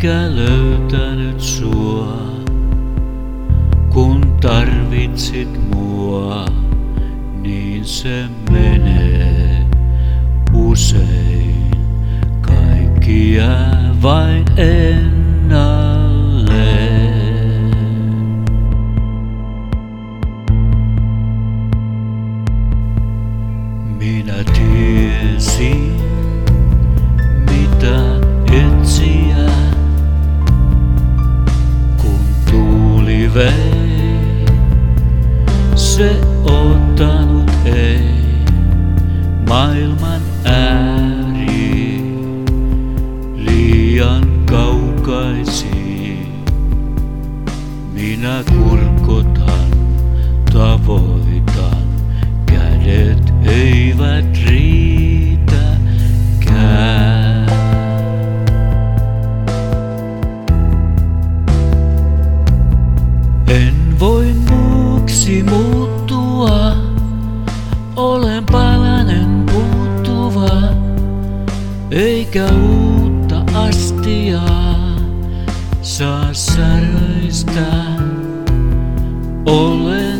enkä löytänyt sua, kun tarvitsit mua, niin se menee usein. Kaikki jää vain ennalleen. Minä tiesin, mitä etsiä, kun tuuli vei. Se ottanut ei maailman ääriin, liian kaukaisiin. Minä kurkotan, tavoitan, kädet eivät riitäkään. En voi muuksi muuttua, olen palanen puuttuva, eikä uutta astiaa saa säröistä. Olen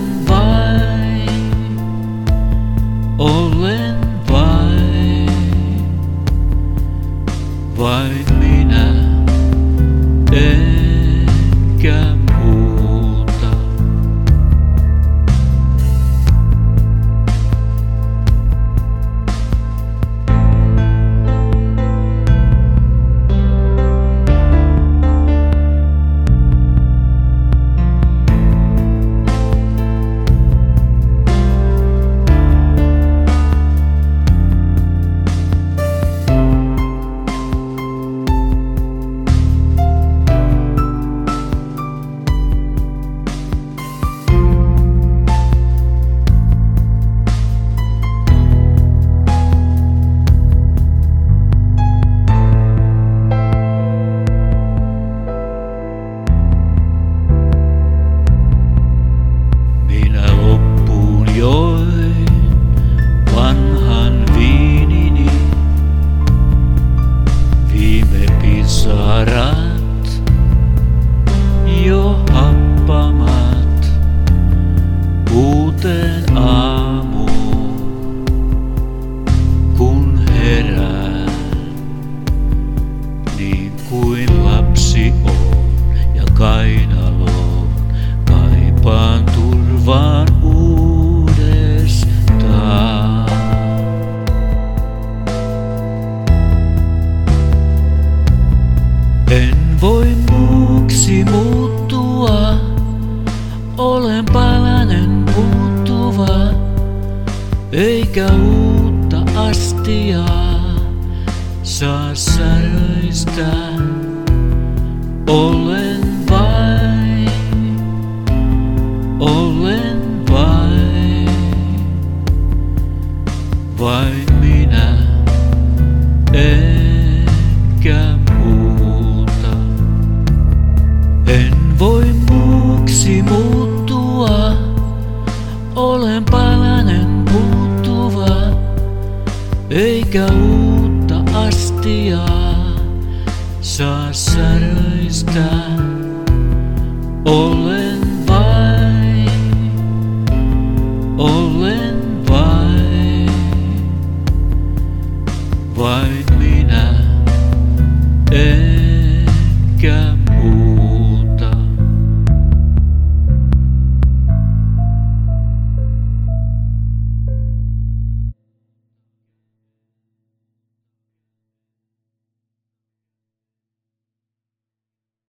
vain minä, enkä muuta. Sarat jo happamat uuteen aamuun, kun herään, niin kuin lapsi on ja kainaloon kaipaan turvaan uudestaan. En voi muuksi muuttua, olen palanen puuttuva, eikä uutta astiaa saa säröistä. Olen vain minä, enkä muuta. En voi muuksi muuttua, olen palanen puuttuva, eikä uutta astiaa saa säröistä. Olen